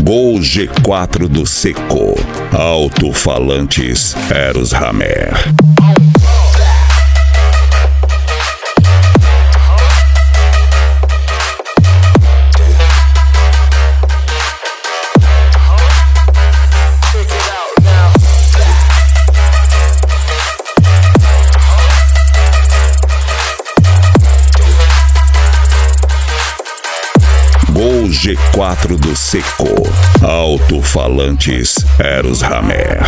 Gol G4 do Seco. Alto-falantes Eros Hammer. Gol G4 do Seco. Alto-falantes Eros Hammer.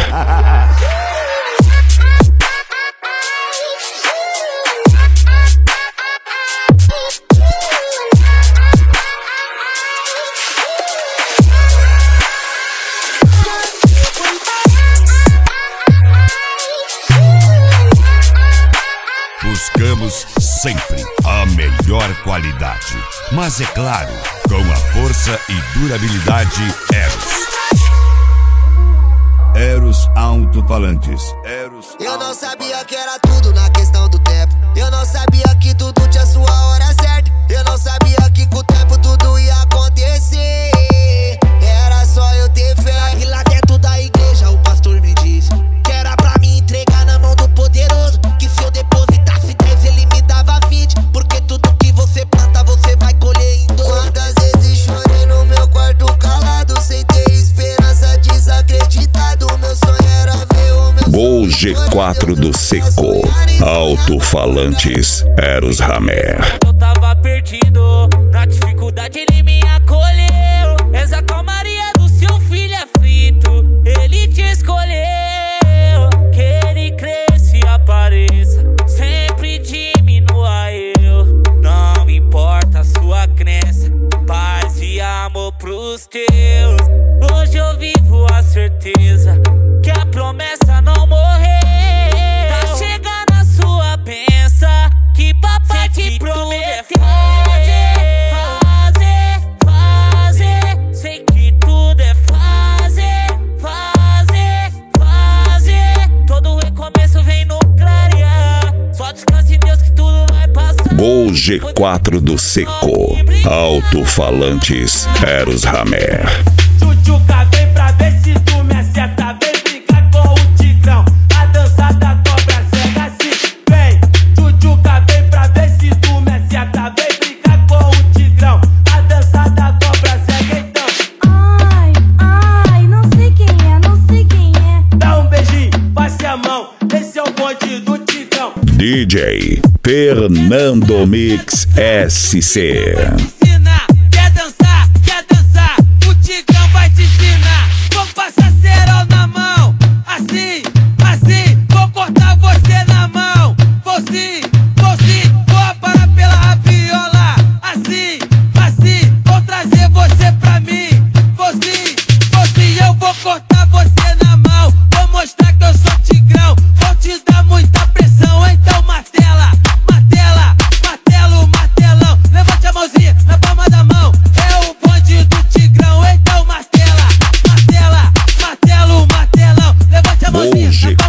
Buscamos sempre a melhor qualidade, mas é claro, com a força e durabilidade Eros Alto-falantes. Eu não sabia que era tudo na questão do tempo. Eu não sabia que tudo tinha sua hora certa. Eu não sabia que com o tempo tudo ia acontecer. Era só eu ter fé. E lá dentro da igreja o pastor me disse que era pra me entregar na mão do poderoso, que se eu depositasse 10 ele me dava 20, porque tudo que você planta você vai colher em dobro. Quantas vezes chorei no meu quarto calado, sem ter esperança, desacreditado. Meu sonho era ver o meu Gol G4 do Seco. Alto-falantes Eros Hammer. Eu tava perdido, na dificuldade ele me acolheu. És a calmaria do seu filho aflito, ele te escolheu. Que ele cresça e apareça, sempre diminua eu. Não importa a sua crença, paz e amor pros teus. Hoje eu vivo a certeza que a promessa não morreu. Tá chegando a sua benção, que papai te prometeu. Fazer, sei que tudo é fazer. Todo recomeço vem no clarear. Só descanse em Deus que tudo vai passar. Gol G4 do Seco. Alto-falantes Eros Hammer. Tchutchuca, vem pra ver se tu me acerta. Vem brincar com o tigrão, a dança da cobra cega assim. Vem, tchutchuca, vem pra ver se tu me acerta. Vem brincar com o tigrão, a dança da cobra cega então. Ai, não sei quem é. Dá um beijinho, passe a mão, esse é o bonde do tigrão. DJ Fernando Mix SC. Quer dançar, o tigrão vai te ensinar. Vou passar cerol na mão, assim, vou cortar você na mão. Vou sim, vou aparar pela raviola. Assim, vou trazer você pra mim. Vou sim, eu vou cortar você na mão. Vou mostrar que eu sou tigrão, vou te dar muita pressão. Então martelão. Levante a mãozinha na palma da mão. É o bonde do tigrão, então martelo, martelão. Levante a Gol mãozinha na